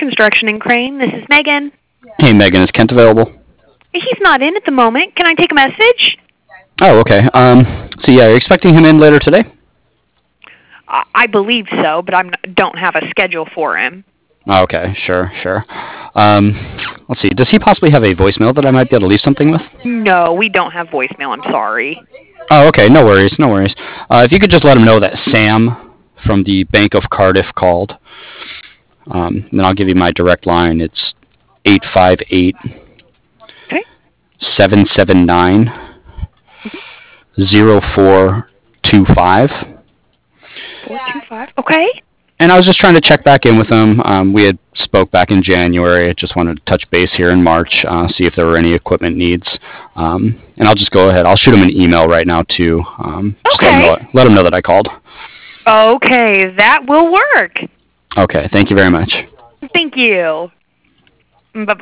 Construction and Crane. This is Megan. Hey, Megan, is Kent available? He's not in at the moment. Can I take a message? Oh, okay. So yeah, you're expecting him in later today? I believe so, but I don't have a schedule for him. Okay, sure. Let's see. Does he possibly have a voicemail that I might be able to leave something with? No, we don't have voicemail. I'm sorry. Oh, okay. No worries. If you could just let him know that Sam from the Bank of Cardiff called, then I'll give you my direct line. It's 858 Okay. 779 0425. 425. Okay. And I was just trying to check back in with him. We had spoke back in January. I just wanted to touch base here in March, see if there were any equipment needs. And I'll just go ahead. I'll shoot him an email right now too. Just Okay. let him know that I called. Okay, that will work. Okay, thank you very much. Thank you. Bye-bye.